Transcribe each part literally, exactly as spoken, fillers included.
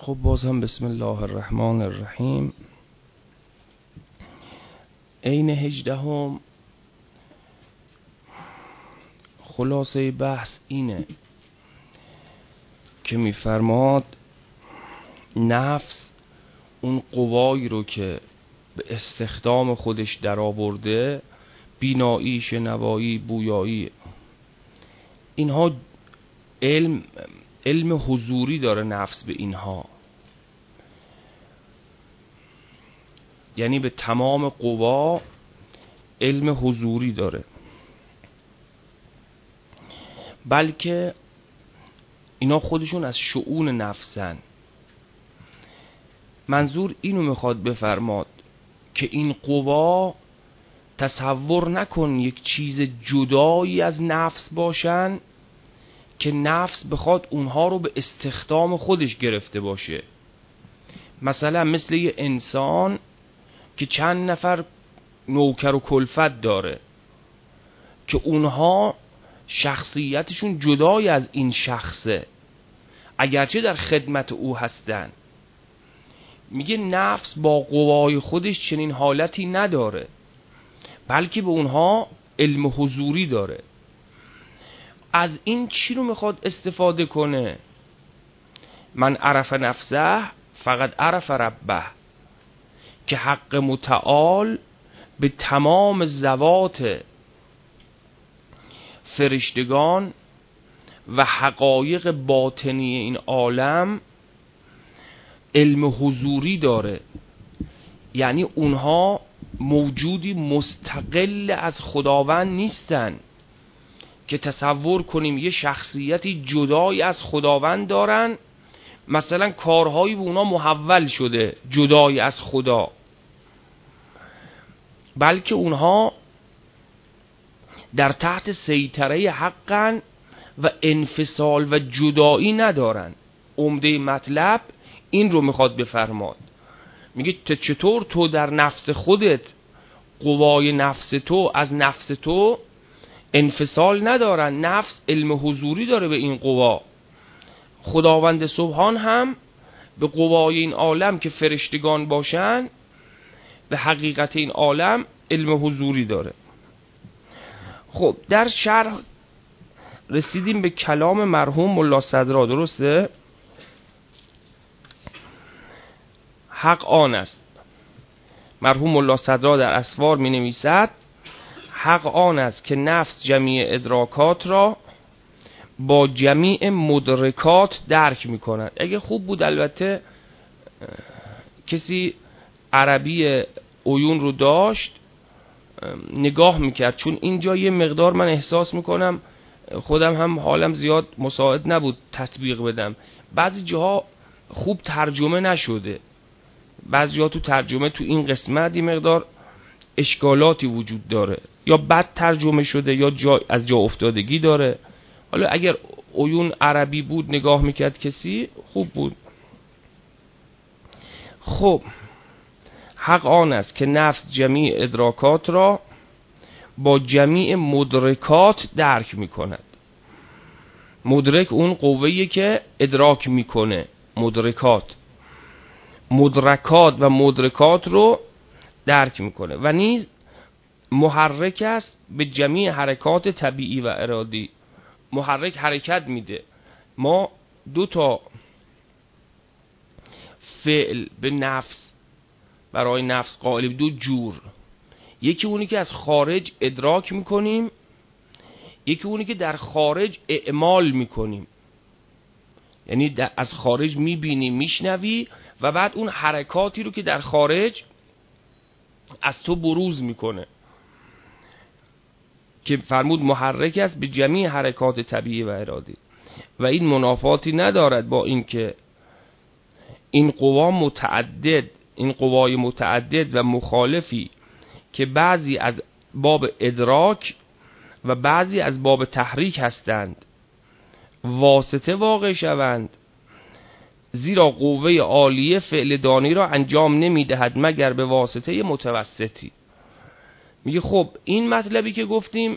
خب باز هم بسم الله الرحمن الرحیم. عین هجدهم خلاصه بحث اینه که میفرماد نفس اون قوایی رو که به استخدام خودش در آورده، بینایی، شنوایی، بویایی، اینها علم علم حضوری داره نفس به اینها، یعنی به تمام قوا علم حضوری داره، بلکه اینا خودشون از شؤون نفسن. منظور اینو میخواد بفرماد که این قوا تصور نکن یک چیز جدایی از نفس باشن که نفس بخواد اونها رو به استخدام خودش گرفته باشه. مثلا مثل یه انسان که چند نفر نوکر و کلفت داره که اونها شخصیتشون جدای از این شخصه، اگرچه در خدمت او هستن. میگه نفس با قوای خودش چنین حالتی نداره، بلکه به اونها علم حضوری داره. از این چی رو میخواد استفاده کنه؟ من عرف نفسه فقط عرف ربه، که حق متعال به تمام ذوات فرشتگان و حقایق باطنی این عالم علم حضوری داره، یعنی اونها موجودی مستقل از خداوند نیستن که تصور کنیم یه شخصیتی جدای از خداوند دارن، مثلا کارهایی به اونا محول شده جدای از خدا، بلکه اونها در تحت سیطره حقن و انفصال و جدایی ندارن. عمده مطلب این رو میخواد بفرماد. میگه چطور تو در نفس خودت، قوای نفس تو از نفس تو انفصال ندارن، نفس علم حضوری داره به این قوا. خداوند سبحان هم به قوای این عالم که فرشتگان باشن، به حقیقت این عالم علم حضوری داره. خب در شرح رسیدیم به کلام مرحوم ملا صدرا، درسته؟ حق آن است، مرحوم ملا صدرا در اسوار می نویسد حق آن است که نفس جمیع ادراکات را با جمیع مدرکات درک می کند. اگه خوب بود البته کسی عربی عیون رو داشت نگاه میکرد، چون اینجا یه مقدار من احساس میکنم خودم هم حالم زیاد مساعد نبود تطبیق بدم. بعضی جاها خوب ترجمه نشده، بعضی جاها تو ترجمه تو این قسمت یه مقدار اشکالاتی وجود داره، یا بد ترجمه شده یا جا از جا افتادگی داره. حالا اگر عیون عربی بود نگاه میکرد کسی خوب بود. خب حق آن است که نفس جمیع ادراکات را با جمیع مدرکات درک میکند. مدرک اون قوه‌ای که ادراک میکنه، مدرکات مدرکات و مدرکات رو درک میکنه، و نیز محرک است به جمیع حرکات طبیعی و ارادی. محرک حرکت میده. ما دو تا فعل به نفس برای نفس قائل دو جور، یکی اونی که از خارج ادراک میکنیم، یکی اونی که در خارج اعمال میکنیم، یعنی از خارج میبینی میشنوی و بعد اون حرکاتی رو که در خارج از تو بروز میکنه، که فرمود محرک است به جمیع حرکات طبیعی و ارادی. و این منافاتی ندارد با این که این قوا متعدد، این قوای متعدد و مخالفی که بعضی از باب ادراک و بعضی از باب تحریک هستند واسطه واقع شوند، زیرا قوه عالیه فعل دانی را انجام نمیدهد مگر به واسطه متوسطی. میگه خب این مطلبی که گفتیم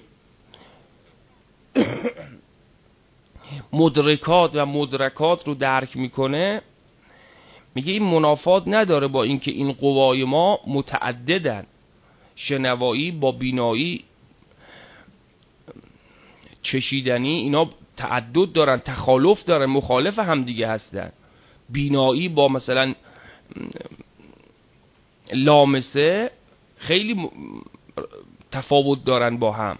مدرکات و مدرکات رو درک میکنه، میگه این منافات نداره با اینکه این قوای ما متعددن، شنوایی با بینایی، چشیدنی، اینا تعدد دارن، تخالف دارن، مخالف هم دیگه هستن. بینایی با مثلا لامسه خیلی تفاوت دارن با هم.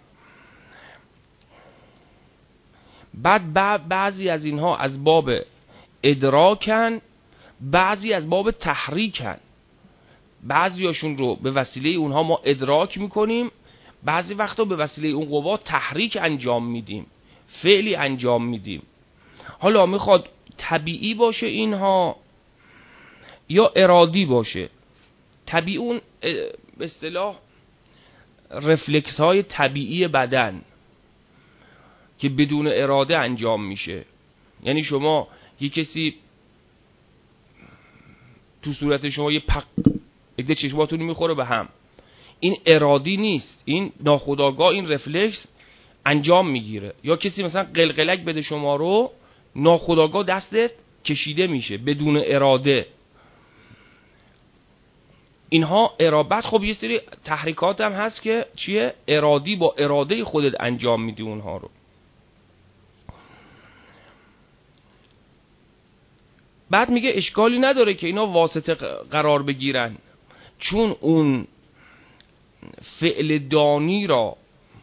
بعد بعضی از اینها از باب ادراکن، بعضی از باب تحریکن. بعضیاشون رو به وسیله اونها ما ادراک میکنیم، بعضی وقتا به وسیله اون قوا تحریک انجام میدیم، فعلی انجام میدیم. حالا میخواد طبیعی باشه اینها یا ارادی باشه. طبیعی اون به اصطلاح رفلکس های طبیعی بدن که بدون اراده انجام میشه. یعنی شما یه کسی تو صورت شما یه پق یک چشماتون میخوره به هم، این ارادی نیست، این ناخودآگاه این رفلکس انجام میگیره. یا کسی مثلا قلقلک بده شما رو، ناخودآگاه دستت کشیده میشه بدون اراده. اینها ارابت. خب یه سری تحریکات هم هست که چیه؟ ارادی، با اراده خودت انجام میدی اونها رو. بعد میگه اشکالی نداره که اینا واسطه قرار بگیرن، چون اون فعل دانی را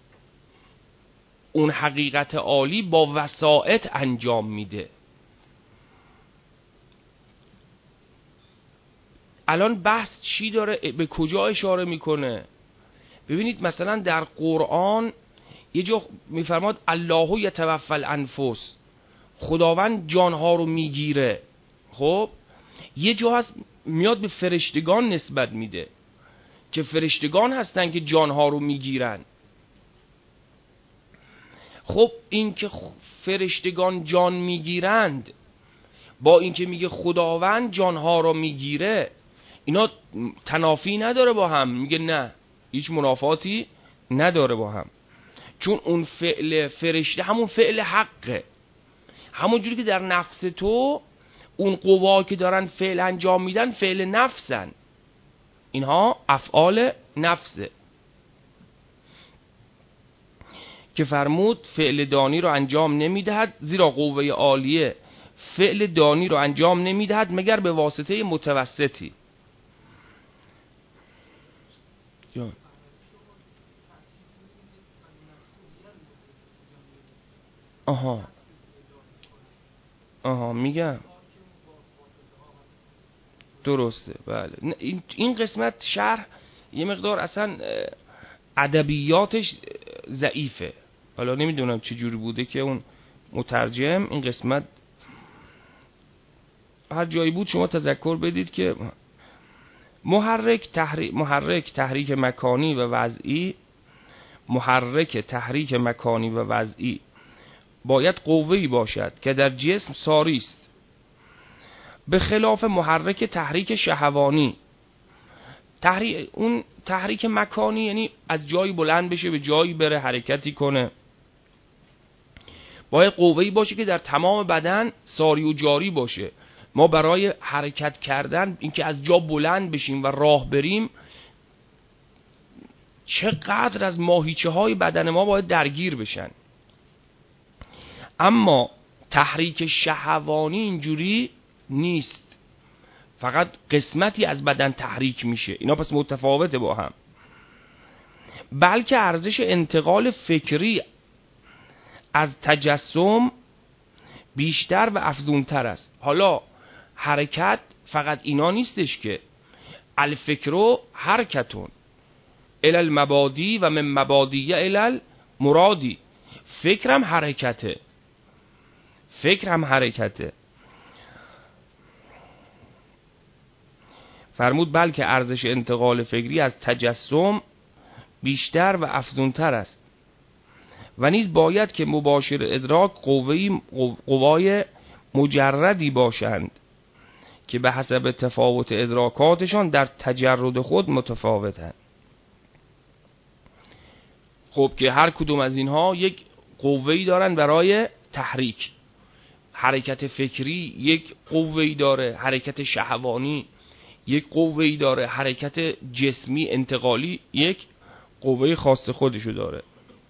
اون حقیقت عالی با وسائط انجام میده. الان بحث چی داره؟ به کجا اشاره میکنه؟ ببینید مثلا در قرآن یه جا میفرماد الله یتوفی الانفس، خداوند جانها رو میگیره. خب یه جا هست میاد به فرشتگان نسبت میده که فرشتگان هستن که جانها رو میگیرن. خب این که فرشتگان جان میگیرند با این که میگه خداوند جانها رو میگیره، اینا تنافی نداره با هم؟ میگه نه، هیچ منافاتی نداره با هم. چون اون فعل فرشته همون فعل حقه، همون جوری که در نفس تو اون قوا که دارن فعل انجام میدن فعل نفسن، اینها افعال نفسه که فرمود فعل دانی رو انجام نمیدهد، زیرا قوه عالیه فعل دانی رو انجام نمیدهد مگر به واسطه متوسطی. جان آها آها میگم درسته. بله این قسمت شرح یه مقدار اصلا ادبیاتش ضعیفه. حالا نمیدونم چه جوری بوده که اون مترجم این قسمت هر جایی بود شما تذکر بدید که محرک تحریک محرک تحریک مکانی و وضعی، محرک تحریک مکانی و وضعی باید قوه‌ای باشد که در جسم ساری است، به خلاف محرک تحریک شهوانی. تحریک اون تحریک مکانی یعنی از جایی بلند بشه به جایی بره، حرکتی کنه. باید قوه‌ای باشه که در تمام بدن ساری و جاری باشه. ما برای حرکت کردن، اینکه از جا بلند بشیم و راه بریم، چقدر از ماهیچه های بدن ما باید درگیر بشن. اما تحریک شهوانی اینجوری نیست، فقط قسمتی از بدن تحریک میشه. اینا پس متفاوته با هم. بلکه ارزش انتقال فکری از تجسم بیشتر و افزونتر است. حالا حرکت فقط اینا نیستش که الفکرو حرکتون الی المبادی و من مبادی الی المرادی. فکرم حرکته، فکرم حرکته. فرمود بلکه ارزش انتقال فکری از تجسم بیشتر و افزونتر است و نیز باید که مباشر ادراک قوی قوای مجردی باشند که به حسب تفاوت ادراکاتشان در تجرد خود متفاوتند. خب که هر کدوم از اینها یک قوه‌ای دارن برای تحریک. حرکت فکری یک قوه‌ای داره، حرکت شهوانی یک قوه‌ای داره، حرکت جسمی انتقالی یک قوه خاص خودشو داره.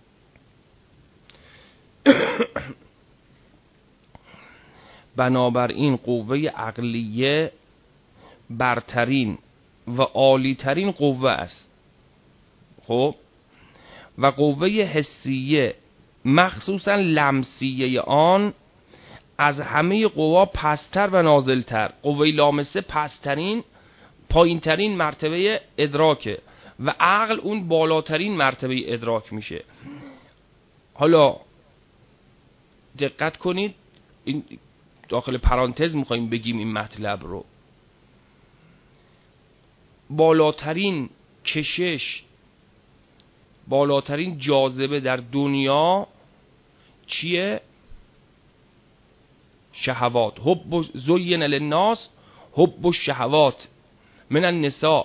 بنابراین قوه عقلیه برترین و عالیترین قوه است. خب و قوه حسیه مخصوصا لمسیه آن از همه قوا پستر و نازلتر. قوه لامسه پسترین پایینترین مرتبه ادراکه و عقل اون بالاترین مرتبه ادراک میشه. حالا دقت کنید، این داخل پرانتز میخواییم بگیم این مطلب رو. بالاترین کشش، بالاترین جاذبه در دنیا چیه؟ شهوات. حب زین للناس حب الشهوات من النساء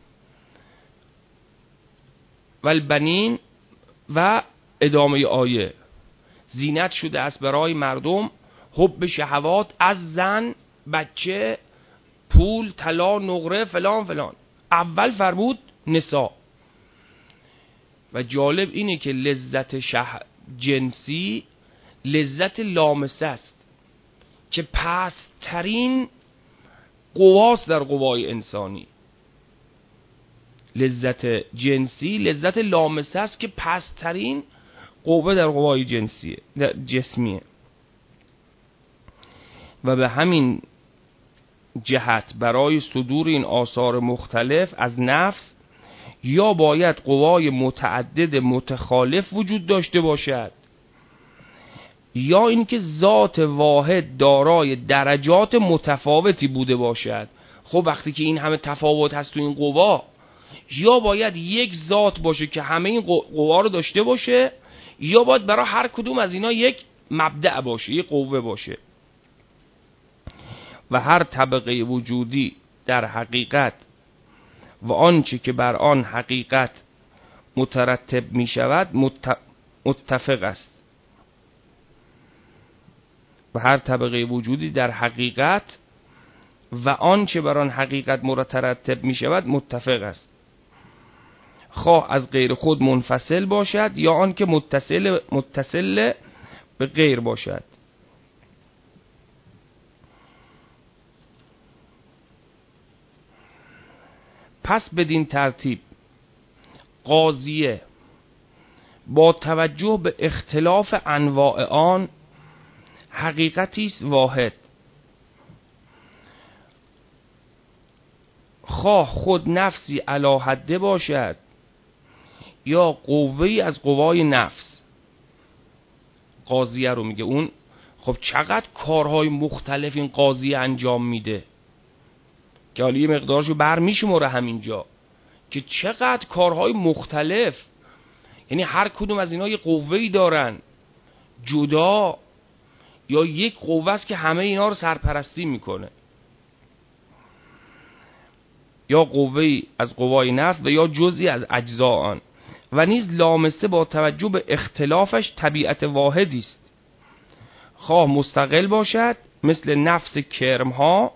والبنین و ادامه آیه. زینت شده است برای مردم حب شهوات از زن، بچه، پول، طلا، نقره، فلان فلان. اول فرمود نساء. و جالب اینه که لذت شه... جنسی لذت لامسه است که پست‌ترین قواست در قوای انسانی. لذت جنسی لذت لامسه است که پست‌ترین قوه در قوای جنسیه، در جسمیه. و به همین جهت برای صدور این آثار مختلف از نفس یا باید قوای متعدد متخالف وجود داشته باشد یا اینکه ذات واحد دارای درجات متفاوتی بوده باشد. خب وقتی که این همه تفاوت هست تو این قوا، یا باید یک ذات باشه که همه این قوا رو داشته باشه، یا باید برای هر کدوم از اینا یک مبدأ باشه، یک قوه باشه. و هر طبقه وجودی در حقیقت و آنچه که بر آن حقیقت مترتب می شود متفق است. و هر طبقه وجودی در حقیقت و آنچه بر آن حقیقت مترتب می شود متفق است، خواه از غیر خود منفصل باشد یا آن که متصل متصل به غیر باشد. پس بدین ترتیب قاضیه با توجه به اختلاف انواع آن حقیقتی است واحد، خواه خود نفسی علی حده باشد یا قوه‌ای از قوای نفس. قاضیه رو میگه اون خب چقدر کارهای مختلف این قاضیه انجام میده که حالا یه مقدارشو بر میشموره همینجا که چقدر کارهای مختلف، یعنی هر کدوم از اینا یه قوه‌ای دارن جدا، یا یک قوه است که همه اینا رو سرپرستی میکنه، یا قوه‌ای از قوای نفس و یا جزئی از اجزا آن. و نیز لامسه با توجه به اختلافش طبیعت واحدی است، خواه مستقل باشد مثل نفس کرمها،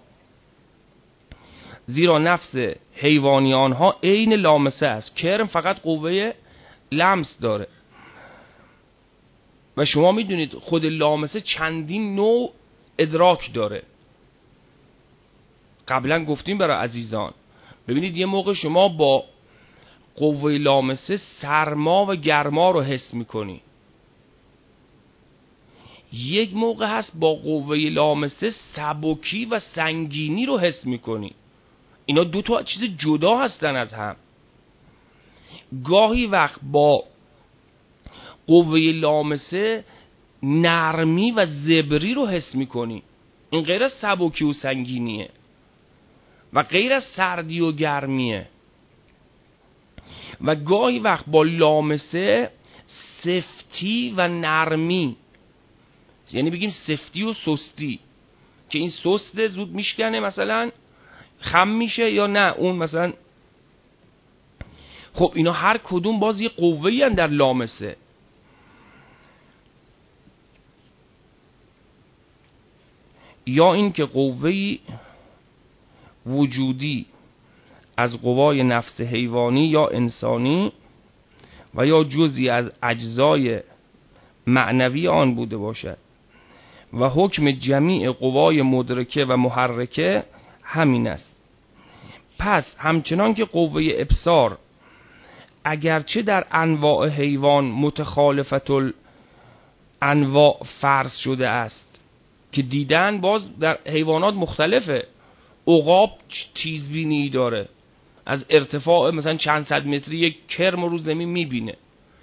زیرا نفس حیوانیان ها عین لامسه است. کرم فقط قوه لمس داره و شما میدونید خود لامسه چندین نوع ادراک داره. قبلا گفتیم برای عزیزان، ببینید یه موقع شما با قوه لامسه سرما و گرما رو حس میکنی، یک موقع هست با قوه لامسه سبکی و سنگینی رو حس میکنی. اینا دو تا چیز جدا هستن از هم. گاهی وقت با قوه لامسه نرمی و زبری رو حس میکنی، این غیر از سبکی و سنگینیه و غیر از سردی و گرمیه. و گاهی وقت با لامسه سفتی و نرمی، یعنی بگیم سفتی و سستی، که این سسته زود میشکنه مثلا خم میشه، یا نه اون مثلا. خب اینا هر کدوم باز یه قوه‌ای هستن در لامسه. یا این که قوه‌ای وجودی از قوای نفس حیوانی یا انسانی و یا جزئی از اجزای معنوی آن بوده باشد و حکم جمیع قوای مدرکه و محرکه همین است. پس همچنان که قوه ابصار اگرچه در انواع حیوان متخالفت الانواع فرض شده است که دیدن باز در حیوانات مختلفه. عقاب تیزبینی داره، از ارتفاع مثلا چند صد متری یک کرم رو زمین میبینه.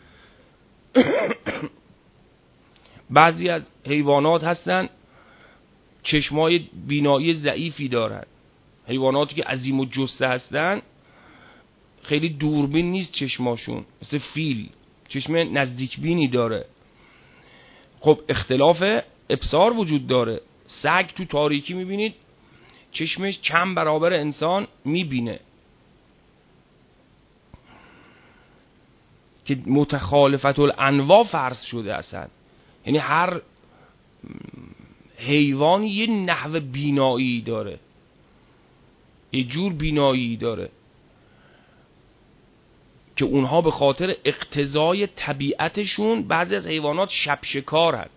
بعضی از حیوانات هستن چشمای بینایی ضعیفی دارن، حیواناتی که عظیم و جثه هستن خیلی دوربین نیست چشماشون، مثل فیل چشم نزدیک بینی داره. خب اختلاف ابصار وجود داره. سگ تو تاریکی میبینید چشمش چند برابر انسان میبینه که متخالفت الانواع فرض شده اصلا. یعنی هر حیوانی یه نحو بینایی داره، یه جور بینایی داره که اونها به خاطر اقتضای طبیعتشون، بعضی از حیوانات شب شکار هست،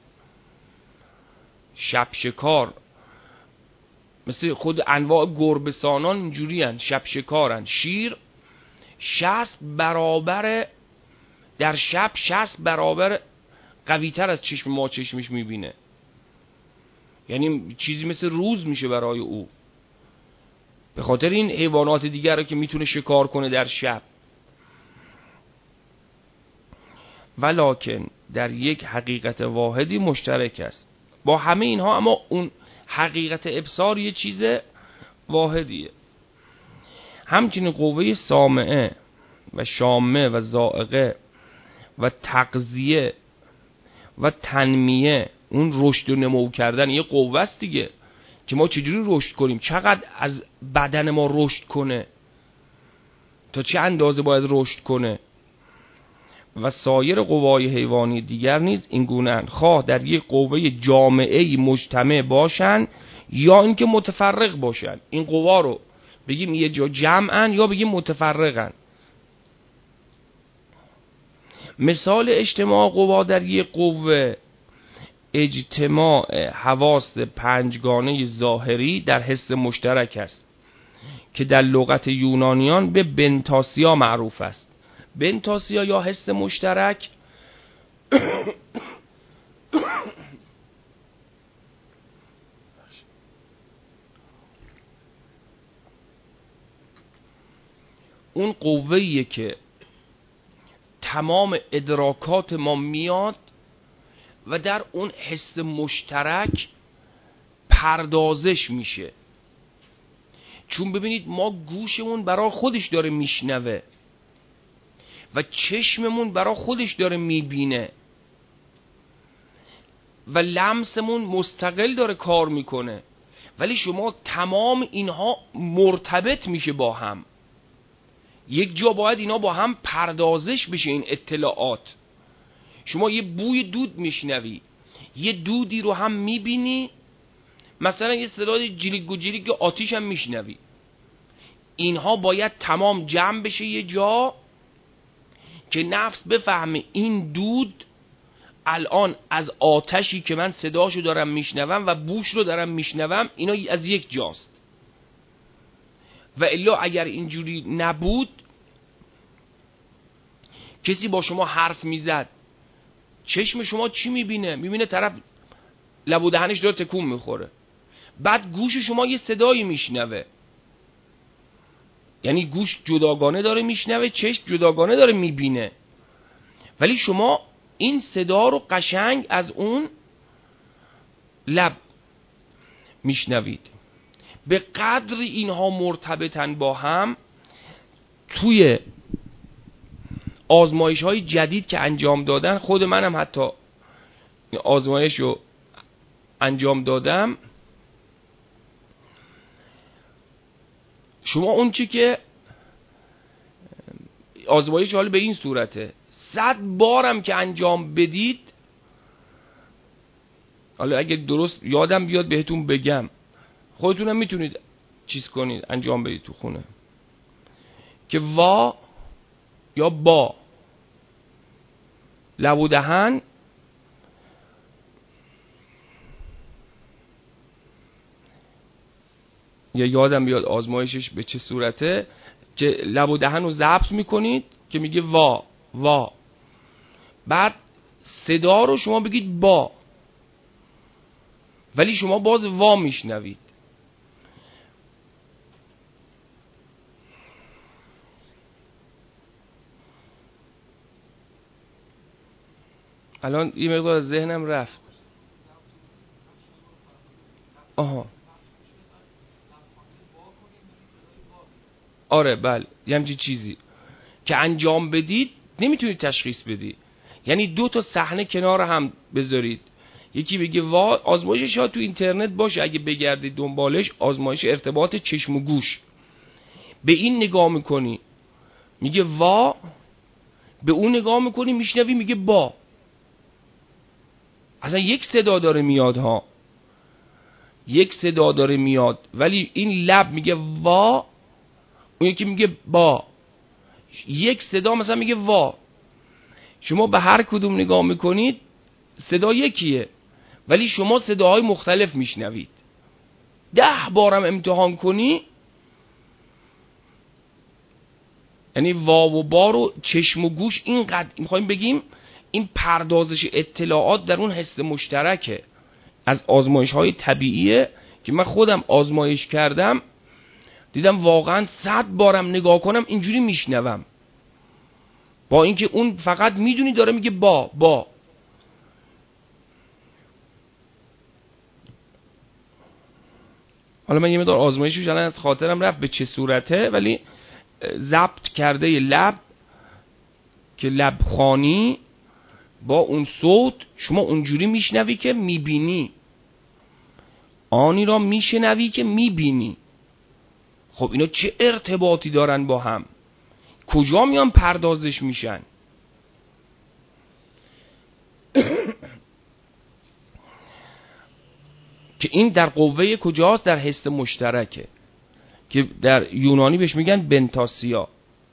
شب شکار مثل خود انواع گربه‌سانان اینجوری هست، شب شکارن. شیر شصت برابر در شب شصت برابر قوی تر از چشم ما چشمش میبینه، یعنی چیزی مثل روز میشه برای او. به خاطر این حیوانات دیگر رو که میتونه شکار کنه در شب. ولکن در یک حقیقت واحدی مشترک است با همه اینها، اما اون حقیقت ابصار یه چیز واحدیه. همچنین قوه سامعه و شامه و ذائقه و تغذیه و تنمیه، اون رشد و نمو کردن یه قوه است دیگه، که ما چجوری رشد کنیم، چقدر از بدن ما رشد کنه، تا چه اندازه باید رشد کنه. و سایر قوای حیوانی دیگر نیز این گونه اند، خواه در یک قوه جامعه مجتمع باشن یا اینکه متفرق باشن. این قوا رو بگیم یه جا جمعن یا بگیم متفرقن. مثال اجتماع قوا در یک قوه اجتماع حواس پنجگانه ظاهری در حس مشترک است که در لغت یونانیان به بنتاسیا معروف است. بنتاسیا یا حس مشترک اون قوه‌ایه که تمام ادراکات ما میاد و در اون حس مشترک پردازش میشه. چون ببینید ما گوشمون برای خودش داره میشنوه و چشممون برای خودش داره میبینه و لمسمون مستقل داره کار میکنه، ولی شما تمام اینها مرتبط میشه با هم. یک جا باید اینا با هم پردازش بشه این اطلاعات. شما یه بوی دود میشنوی، یه دودی رو هم میبینی، مثلا یه صدای جلیک و جلیک آتیش هم میشنوی. اینها باید تمام جمع بشه یه جا که نفس بفهمه این دود الان از آتشی که من صداشو دارم میشنوم و بوش رو دارم میشنوم اینا از یک جاست. و الا اگر اینجوری نبود، کسی با شما حرف میزد، چشم شما چی میبینه؟ میبینه طرف لب و دهنش داره تکون میخوره. بعد گوش شما یه صدایی میشنوه، یعنی گوش جداگانه داره میشنوه، چشم جداگانه داره میبینه، ولی شما این صدا رو قشنگ از اون لب میشنوید. به قدر اینها مرتبطن با هم، توی آزمایش های جدید که انجام دادن، خود منم حتی آزمایش رو انجام دادم، شما اون چی که آزمایش حالا به این صورته، صد بارم که انجام بدید، حالا اگه درست یادم بیاد بهتون بگم، خودتونم میتونید چیز کنید، انجام بدید تو خونه، که وا یا با، لب و دهن یا یادم بیاد آزمایشش به چه صورته، که لب و دهن رو ضبط میکنید که میگه وا وا، بعد صدا رو شما بگید با، ولی شما باز وا میشنوید. الان یه مقدار از ذهنم رفت. آها آره بله، یه همچین چیزی که انجام بدید نمیتونید تشخیص بدی. یعنی دو تا صحنه کنار هم بذارید، یکی بگه وا، آزمایشش ها تو اینترنت باشه اگه بگردید دنبالش، آزمایش ارتباط چشم و گوش. به این نگاه میکنی میگه وا، به اون نگاه میکنی میشنوی میگه با. اصلا یک صدا داره میاد ها، یک صدا داره میاد، ولی این لب میگه وا، اون یکی میگه با. یک صدا مثلا میگه وا، شما به هر کدوم نگاه میکنید صدا یکیه، ولی شما صداهای مختلف میشنوید. ده بارم امتحان کنی، یعنی وا و با رو چشم و گوش اینقدر میخوایم بگیم این پردازش اطلاعات در اون حس مشترکه. از آزمایش های طبیعیه که من خودم آزمایش کردم، دیدم واقعا صد بارم نگاه کنم اینجوری میشنوم، با اینکه اون فقط میدونی داره میگه با با. حالا من یه مقدار آزمایشش الان از خاطرم رفت به چه صورته، ولی ضبط کرده ی لب که لبخوانی با اون صوت شما اونجوری میشنوی که میبینی، آنی را میشنوی که میبینی. خب اینا چه ارتباطی دارن با هم؟ کجا میان پردازش میشن؟ که این در قوه کجاست؟ در حس مشترکه که در یونانی بهش میگن بنتاسیا،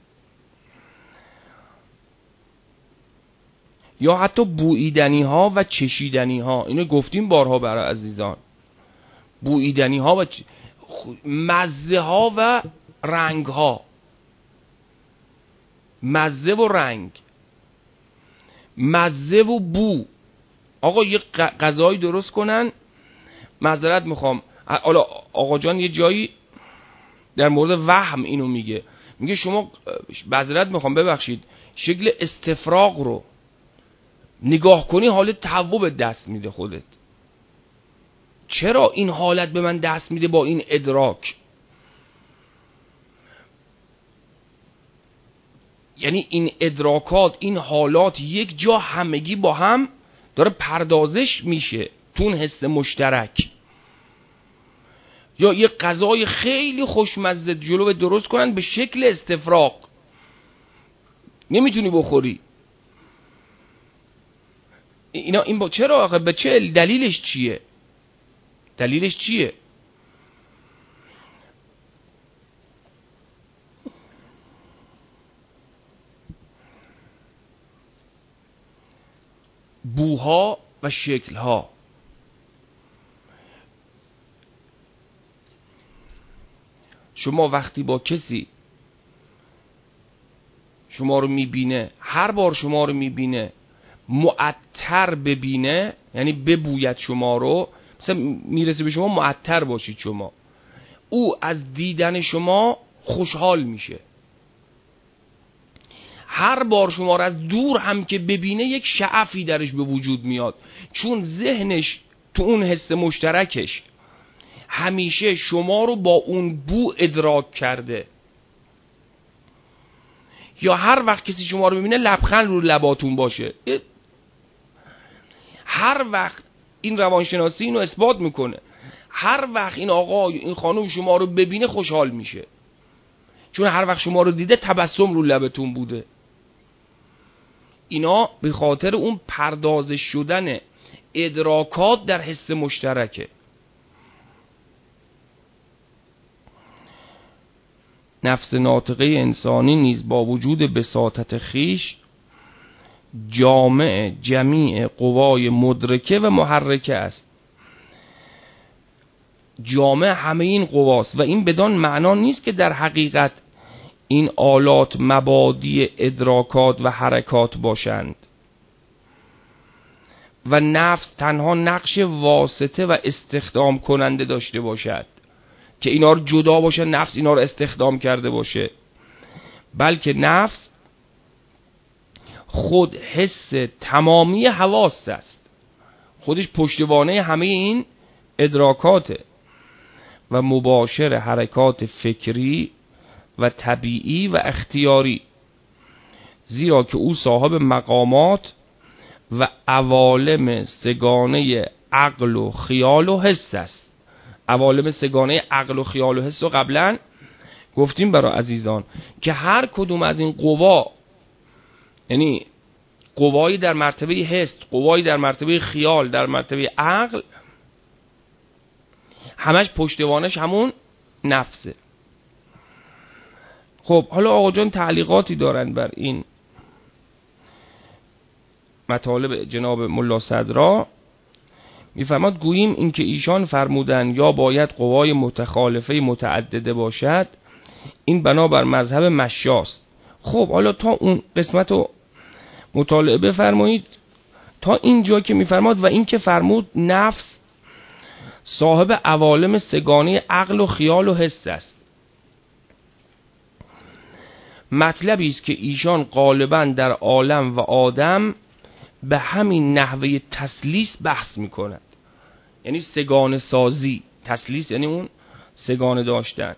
یا حتی بوییدنی ها و چشیدنی ها. اینو گفتیم بارها برای عزیزان. بوییدنی ها و چ... مزه ها و رنگ ها، مزه و رنگ، مزه و بو. آقا یه غذایی درست کنن، معذرت میخوام، حالا آقا جان یه جایی در مورد وهم اینو میگه، میگه شما معذرت میخوام ببخشید شکل استفراغ رو نگاه کنی حالت تهوع به دست میده خودت. چرا این حالت به من دست میده با این ادراک؟ یعنی این ادراکات، این حالات یک جا همگی با هم داره پردازش میشه تو اون حس مشترک. یا یه غذای خیلی خوشمزه جلو درست کنن به شکل استفراغ، نمیتونی بخوری. اینا این با چرا آخه؟ به چه دلیلش چیه؟ دلیلش چیه؟ بوها و شکلها. شما وقتی با کسی شما رو میبینه، هر بار شما رو میبینه معطر ببینه، یعنی ببوید شما رو، مثلا میرسه به شما معطر باشید شما، او از دیدن شما خوشحال میشه. هر بار شما رو از دور هم که ببینه یک شعفی درش به وجود میاد، چون ذهنش تو اون حس مشترکش همیشه شما رو با اون بو ادراک کرده. یا هر وقت کسی شما رو ببینه لبخند رو لباتون باشه. هر وقت این روانشناسی اینو اثبات میکنه، هر وقت این آقا این خانم شما رو ببینه خوشحال میشه، چون هر وقت شما رو دیده تبسم رو لبتون بوده. اینا به خاطر اون پردازش شدن ادراکات در حس مشترکه. نفس ناطقه انسانی نیز با وجود بساطت خیش جامع جمیع قوای مدرکه و محرکه است. جامع همه این قواست و این بدان معنا نیست که در حقیقت این آلات مبادی ادراکات و حرکات باشند و نفس تنها نقش واسطه و استخدام کننده داشته باشد که اینا رو جدا باشه، نفس اینا رو استخدام کرده باشه، بلکه نفس خود حس تمامی حواس است، خودش پشتوانه همه این ادراکاته و مباشر حرکات فکری و طبیعی و اختیاری، زیرا که او صاحب مقامات و عوالم سگانه عقل و خیال و حس است. عوالم سگانه عقل و خیال و حس رو قبلا گفتیم برای عزیزان که هر کدوم از این قوا، یعنی قوایی در مرتبه حس، قوایی در مرتبه خیال، در مرتبه عقل، همش پشتوانش همون نفسه. خب حالا آقا جان تعلیقاتی دارن بر این مطالب جناب ملا صدرا. میفرماد گوییم این که ایشان فرمودن یا باید قوای متخالفه متعدده باشد، این بنابر مذهب مشاست. خب حالا تا اون قسمت رو مطالعه بفرمایید تا اینجا که میفرماد و این که فرمود نفس صاحب عوالم سگانه عقل و خیال و حس است. مطلبی است که ایشان غالبا در عالم و آدم به همین نحوه تسلیس بحث میکند، یعنی سگانه سازی. تسلیس یعنی اون سگانه داشتن.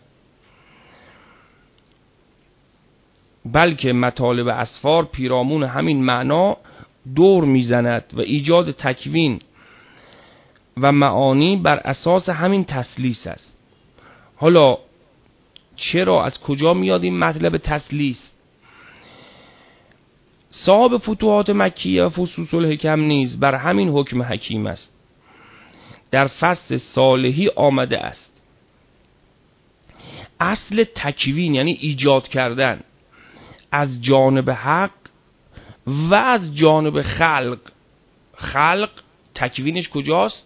بلکه مطالب اسفار پیرامون همین معنا دور میزند و ایجاد تکوین و معانی بر اساس همین تسلیس است. حالا چرا، از کجا میاد این مطلب تسلیس؟ صاحب فتوحات مکیه و فصوص الحکم نیز بر همین حکم حکیم است. در فصل صالحی آمده است اصل تکوین یعنی ایجاد کردن از جانب حق و از جانب خلق. خلق تکوینش کجاست؟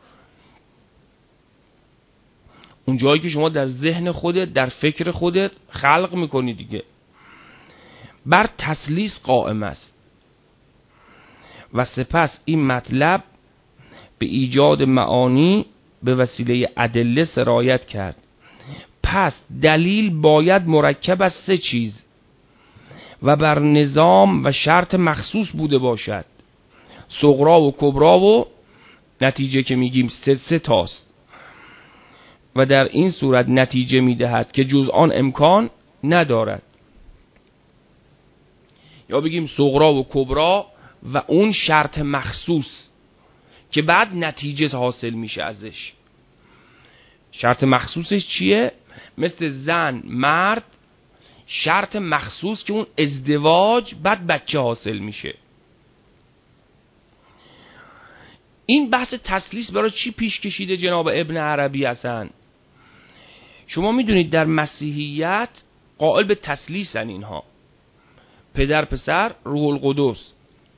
اون جایی که شما در ذهن خودت، در فکر خودت خلق میکنی دیگه. بر تسلیس قائم است و سپس این مطلب به ایجاد معانی به وسیله ادله سرایت کرد. پس دلیل باید مرکب از سه چیز و بر نظام و شرط مخصوص بوده باشد. صغرا و کبرا و نتیجه که میگیم سه سه تاست و در این صورت نتیجه میدهد که جز آن امکان ندارد. یا بگیم صغرا و کبرا و اون شرط مخصوص که بعد نتیجه حاصل میشه ازش. شرط مخصوصش چیه؟ مثل زن مرد، شرط مخصوص که اون ازدواج بعد بچه حاصل میشه. این بحث تسلیس برای چی پیش کشیده جناب ابن عربی هستن؟ شما میدونید در مسیحیت قائل به تسلیسن اینها، پدر پسر روح القدس.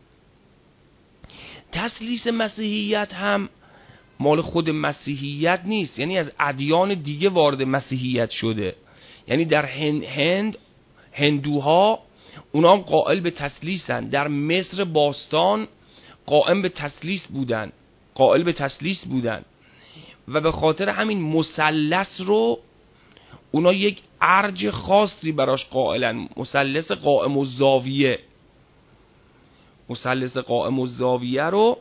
تسلیس مسیحیت هم مال خود مسیحیت نیست، یعنی از ادیان دیگه وارد مسیحیت شده. یعنی در هند, هند هندوها اونا هم قائل به تسلیسن. در مصر باستان قائم به تسلیس بودن قائل به تسلیس بودن و به خاطر همین مثلث رو اونا یک ارج خاصی براش قائلن، مثلث قائم الزاویه. مثلث قائم الزاویه رو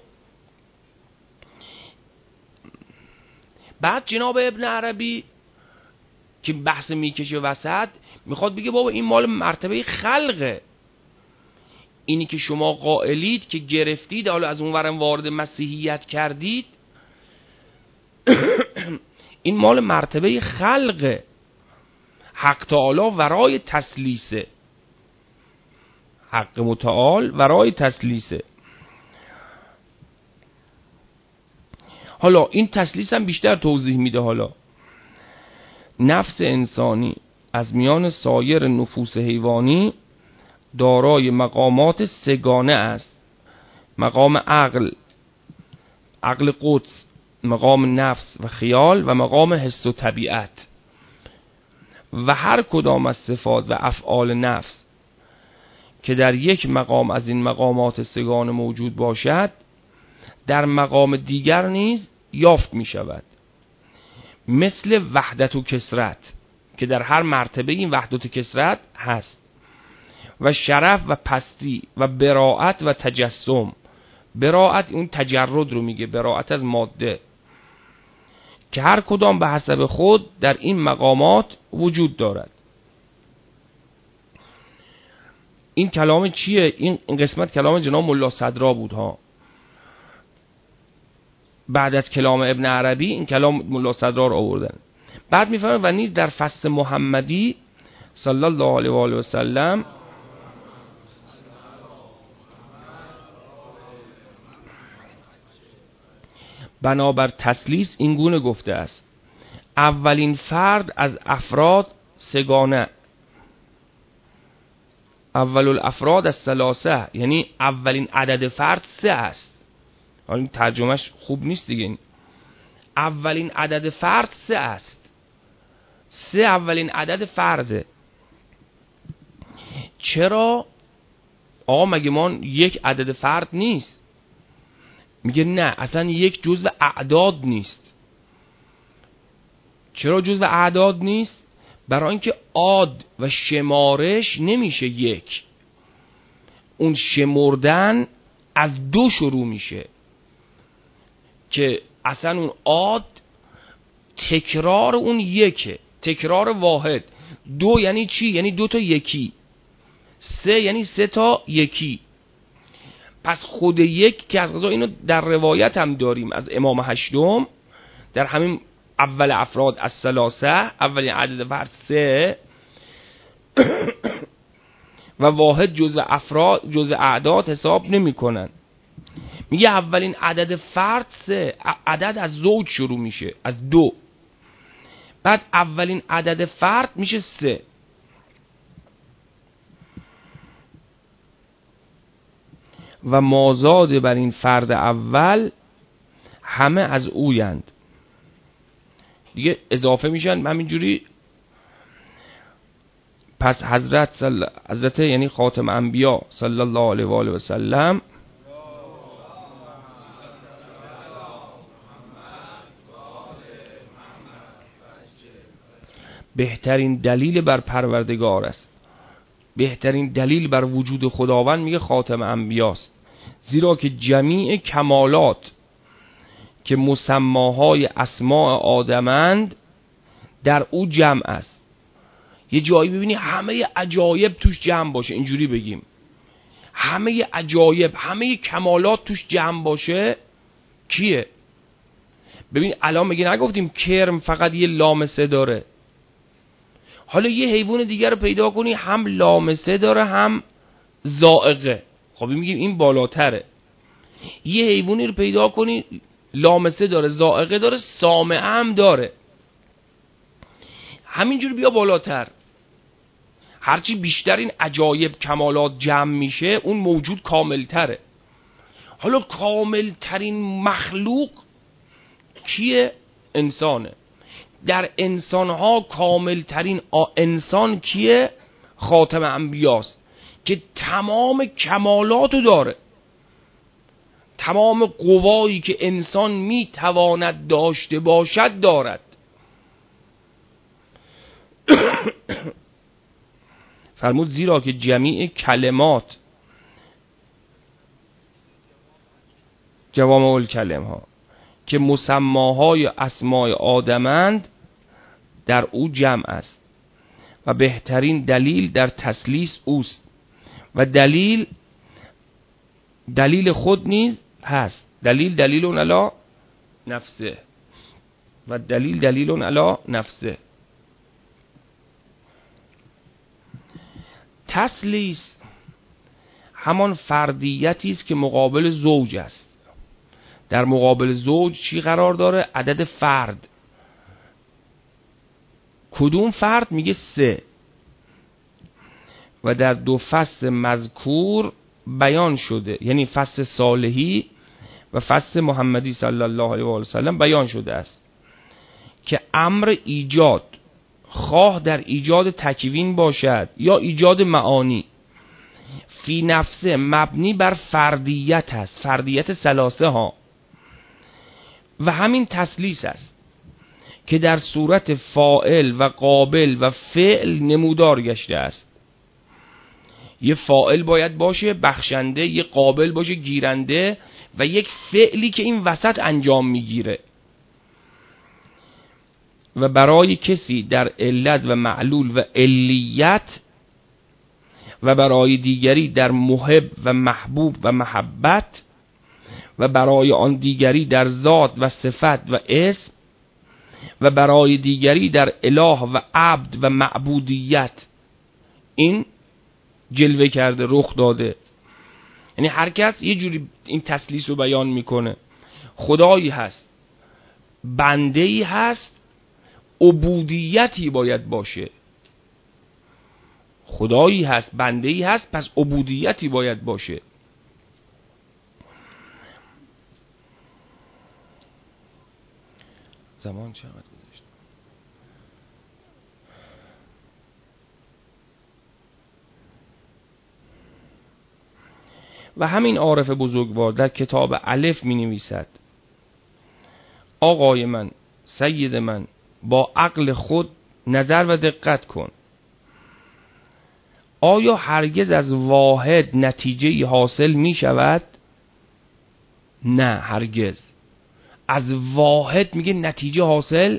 بعد جناب ابن عربی که بحث میکشه وسط میخواد بگه بابا این مال مرتبه خلقه. اینی که شما قائلید که گرفتید حالا از اون ورم وارد مسیحیت کردید این مال مرتبه خلقه. حق تعالی ورای تسلیسه، حق متعال ورای تسلیسه. حالا این تسلیس هم بیشتر توضیح میده. حالا نفس انسانی از میان سایر نفوس حیوانی دارای مقامات سگانه است: مقام عقل، عقل قدس، مقام نفس و خیال و مقام حس و طبیعت. و هر کدام از صفات و افعال نفس که در یک مقام از این مقامات سگانه موجود باشد، در مقام دیگر نیز یافت می شود، مثل وحدت و کثرت که در هر مرتبه این وحدت و کثرت هست، و شرف و پستی و براعت و تجسم. براعت اون تجرد رو میگه، براعت از ماده، که هر کدام به حسب خود در این مقامات وجود دارد. این کلام چیه؟ این قسمت کلام جناب ملا صدرا بود ها. بعد از کلام ابن عربی این کلام ملا صدرا رو آوردن. بعد میفهمه و نیز در فصل محمدی صلی الله علیه و آله و سلم بنابر تسلیس این گونه گفته است: اولین فرد از افراد سگانه، اول الافراد از ثلاثه، یعنی اولین عدد فرد سه است. حالا این ترجمهش خوب نیست دیگه. اولین عدد فرد سه است، سه اولین عدد فرده. چرا؟ آقا مگه ما یک عدد فرد نیست؟ میگه نه، اصلا یک جزء اعداد نیست. چرا جزء اعداد نیست؟ برای اینکه عاد و شمارش نمیشه یک، اون شمردن از دو شروع میشه، که اصلا اون عاد تکرار اون یکه، تکرار واحد. دو یعنی چی؟ یعنی دو تا یکی. سه یعنی سه تا یکی. پس خود یک که از قضا اینو در روایت هم داریم از امام هشتم، در همین اول افراد از ثلاثه، اولین عدد فرد سه و واحد جزء افراد جزء اعداد حساب نمی کنن. میگه اولین عدد فرد سه، عدد از زوج شروع میشه، از دو. بعد اولین عدد فرد میشه سه. و مازاد بر این فرد اول همه از اویند. دیگه اضافه میشن همینجوری. پس حضرت صل... حضرت یعنی خاتم انبیا صلی الله علیه و آله و سلم بهترین دلیل بر پروردگار است، بهترین دلیل بر وجود خداوند میگه خاتم انبیاست. زیرا که جمیع کمالات که مسماهای اسماء آدمند در او جمع است. یه جایی ببینی همه عجایب توش جمع باشه، اینجوری بگیم همه عجایب، همه کمالات توش جمع باشه، کیه؟ ببین الان میگه نگفتیم کرم فقط یه لامسه داره. حالا یه حیوان دیگر رو پیدا کنی هم لامسه داره هم ذائقه، خب میگیم این بالاتره. یه حیوانی رو پیدا کنی لامسه داره، ذائقه داره، سامعه هم داره، همینجور بیا بالاتر. هرچی بیشتر این عجایب کمالات جمع میشه اون موجود کاملتره. حالا کاملترین مخلوق کیه؟ انسانه. در انسانها کاملترین انسان کیه؟ خاتم انبیاست که تمام کمالاتو داره، تمام قوایی که انسان میتواند داشته باشد دارد. فرمود زیرا که جمیع کلمات، جوامع الکلم ها که مسماهای اسماء آدمند در او جمع است و بهترین دلیل در تسلیس اوست و دلیل دلیل خود نیز هست. دلیل دلیل علی نفسه و دلیل دلیل علی نفسه. تسلیس همان فردیتی است که مقابل زوج است. در مقابل زوج چی قرار داره؟ عدد فرد. کدوم فرد؟ میگه سه. و در دو فصل مذکور بیان شده، یعنی فصل صالحی و فصل محمدی صلی الله علیه و آله و سلم بیان شده است که امر ایجاد، خواه در ایجاد تکوین باشد یا ایجاد معانی، فی نفسه مبنی بر فردیت است، فردیت ثلاثه ها، و همین تثلیث است که در صورت فاعل و قابل و فعل نمودار گشته است. یه فاعل باید باشه بخشنده، یه قابل باشه گیرنده، و یک فعلی که این وسط انجام میگیره. و برای کسی در علت و معلول و علیت، و برای دیگری در محب و محبوب و محبت، و برای آن دیگری در ذات و صفت و اسم، و برای دیگری در اله و عبد و معبودیت، این جلوه کرده، رخ داده. یعنی هر کس یه جوری این تثلیث رو بیان میکنه. خدایی هست، بنده‌ای هست، عبودیتی باید باشه. خدایی هست، بنده‌ای هست، پس عبودیتی باید باشه. زمان چقدر گذشت؟ و همین عارف بزرگوار در کتاب الف می نویسد: آقای من، سید من، با عقل خود نظر و دقت کن. آیا هرگز از واحد نتیجه حاصل می شود؟ نه، هرگز. از واحد میگه نتیجه حاصل،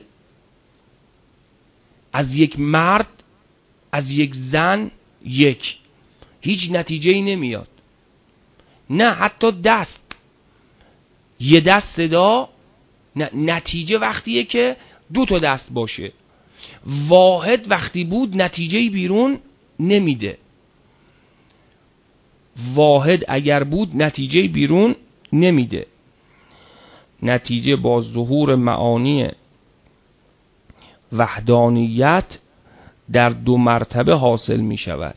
از یک مرد، از یک زن، یک، هیچ نتیجه ای نمیاد. نه حتی دست، یه دست صدا، نه، نتیجه وقتیه که دو تا دست باشه. واحد وقتی بود نتیجه بیرون نمیده. واحد اگر بود نتیجه بیرون نمیده. نتیجه با ظهور معانی وحدانیت در دو مرتبه حاصل می شود.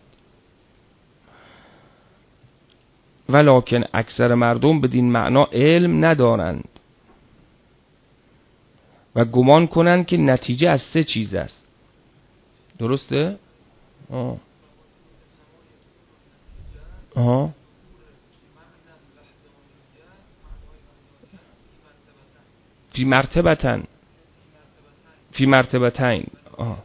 ولکن اکثر مردم بدین معنا علم ندارند و گمان کنند که نتیجه از سه چیز است. درسته؟ آه. آه. فی مرتبتن فی مرتبتین. آه.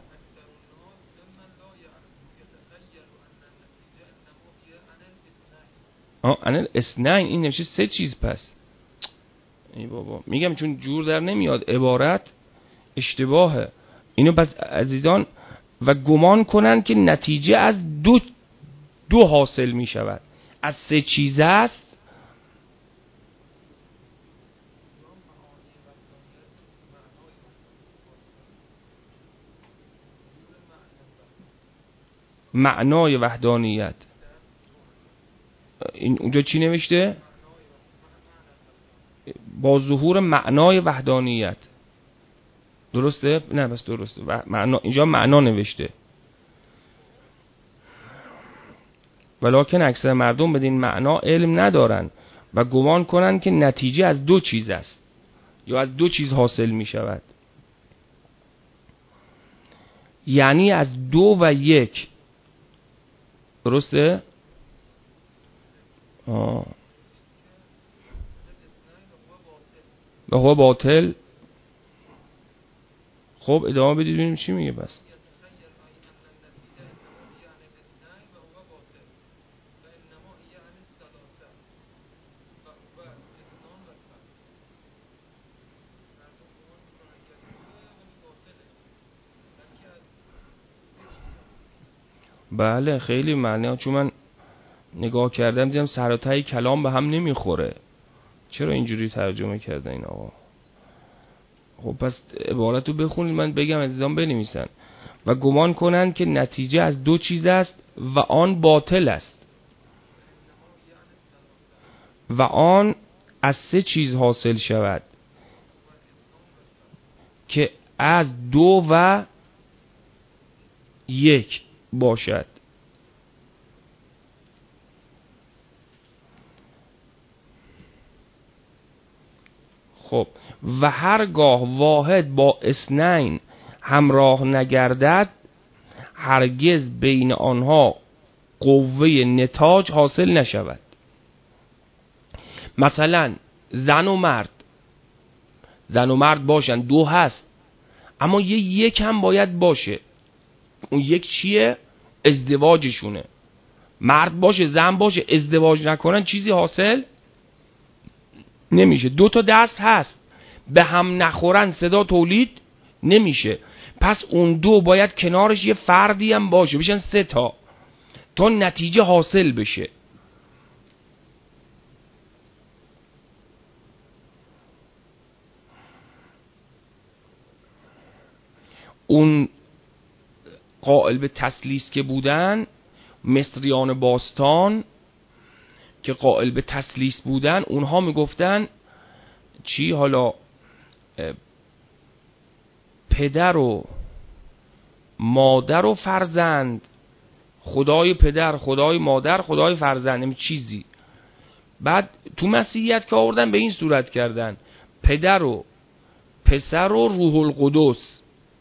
آه انا اثنین، این نمیشه سه چیز. پس ای بابا، میگم چون جور در نمیاد، عبارت اشتباهه. اینو پس عزیزان، و گمان کنن که نتیجه از دو دو حاصل می شود، از سه چیز است. معنای وحدانیت. این اونجا چی نوشته؟ با ظهور معنای وحدانیت. درسته؟ نه بس درسته. معنا، اینجا معنا نوشته. ولکن اکثر مردم بدین معنا علم ندارند و گمان کنند که نتیجه از دو چیز است یا از دو چیز حاصل می شود. یعنی از دو و یک. درسته؟ آه. و هو باطل. خب ادامه بدید ببینیم چی میگه. بس بله خیلی معنی، چون من نگاه کردم دیدم سر و ته کلام به هم نمیخوره. چرا اینجوری ترجمه کردن این آقا؟ خب پس عبارت رو بخونید، من بگم عزیزان بنویسن. و گمان کنند که نتیجه از دو چیز است و آن باطل است. و آن از سه چیز حاصل شود که از دو و یک باشد. خب و هرگاه واحد با اثنین همراه نگردد هرگز بین آنها قوه نتاج حاصل نشود. مثلا زن و مرد زن و مرد باشن، دو هست، اما یه یک هم باید باشه. اون یک چیه؟ ازدواجشونه. مرد باشه زن باشه ازدواج نکنن چیزی حاصل نمیشه. دو تا دست هست به هم نخورن صدا تولید نمیشه. پس اون دو باید کنارش یه فردی هم باشه، بشن سه تا تا نتیجه حاصل بشه. اون قائل به تثلیث که بودن، مصریان باستان که قائل به تثلیث بودن، اونها میگفتن چی؟ حالا پدر و مادر و فرزند، خدای پدر، خدای مادر، خدای فرزند، این چیزی. بعد تو مسیحیت که آوردن به این صورت کردن، پدر و پسر و روح القدس،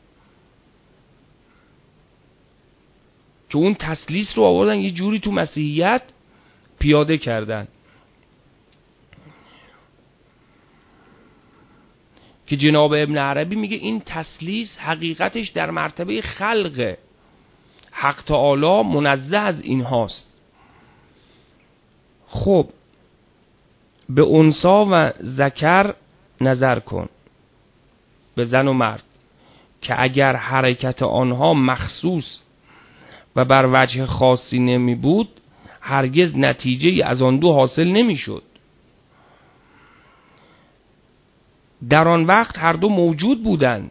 که اون تثلیث رو آوردن یه جوری تو مسیحیت پیاده کردن که جناب ابن عربی میگه این تثلیث حقیقتش در مرتبه خلقه، حق تعالی منزه از این هاست. خب به انثا و ذکر نظر کن، به زن و مرد، که اگر حرکت آنها مخصوص و بر وجه خاصی نمی بود هرگز نتیجه از آن دو حاصل نمی شد. در آن وقت هر دو موجود بودند،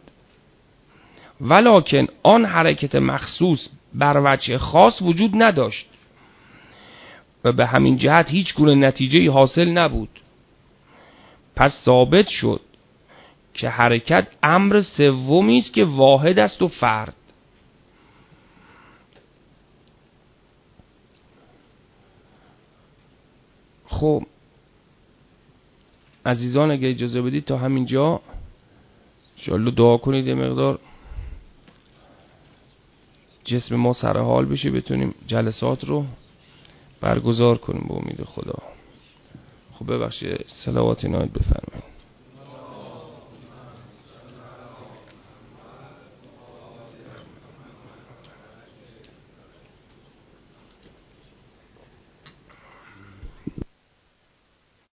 ولکن آن حرکت مخصوص بر وجه خاص وجود نداشت و به همین جهت هیچ گونه نتیجه حاصل نبود. پس ثابت شد که حرکت امر سومی است که واحد است و فرد. خب عزیزان اگه اجازه بدید تا همینجا انشاءالله دعا کنید یه مقدار جسم ما سر حال بشه، بتونیم جلسات رو برگزار کنیم به امید خدا. خب ببخشید صلوات نایت بفرمایید.